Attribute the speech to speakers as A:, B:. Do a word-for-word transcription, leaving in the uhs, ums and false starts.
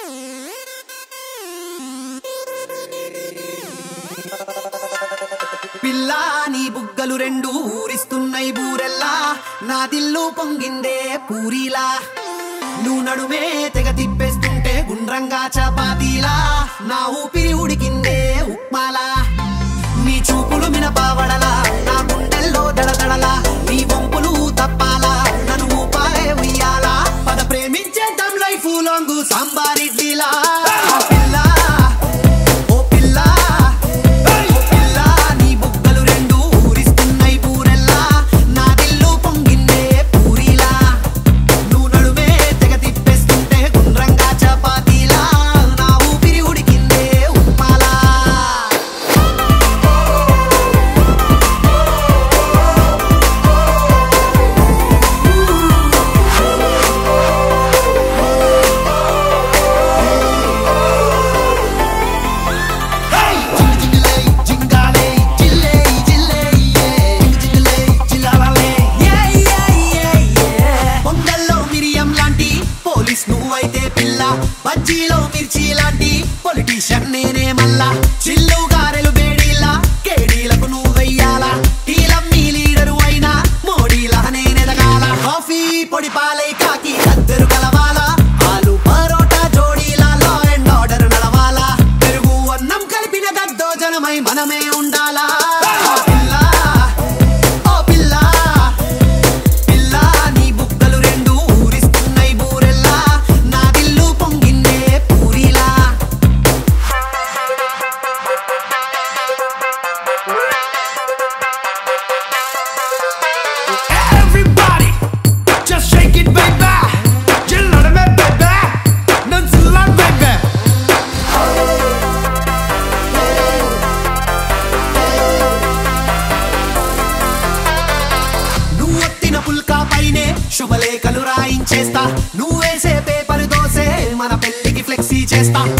A: పిల్లా నీ బుగ్గలు రెండు ఊరిస్తున్నాయి బూరెల్లా నా దిల్లు పొంగిందే పూరీలా నువ్వు నడుమే తెగ తిప్పేస్తుంటే గుండ్రంగా చపాతీలా నా ఊపిరి ఉడికిందే ఉప్మాలా నీ చూపులు మినపావడలా నా గుండెల్లో దడదడలా నీ వంపులు తప్పాలా నన్ను ఊపాలే ఉయ్యాలా పద ప్రేమించేద్దాం లైఫ్ లాంగ్ సాంబారిడ్లీలా నువ్వైతే పిల్ల బజ్జీలో మిర్చి లాంటి పొలిటీషియన్ నేనే మల్లా చిల్లు గారెలు బేడీలా కేడీలకు నువ్వెయ్యాలా టీలం నీ లీడరు అయినా మోడీలా నేనెదగాల కాఫీ పొడి పాలై కాకి కద్దరు కలవాలా ఆలు పరోటా జోడీలా లా అండ్ ఆర్డర్ నడవాలా పెరుగు అన్నం కలిపిన దద్దోజనమై మనమే ఉండాలా శుభలేఖలు రాయించేస్తా నువ్వేసే పేపర్ దోసే మన పెళ్లికి ఫ్లెక్సీ చేస్తా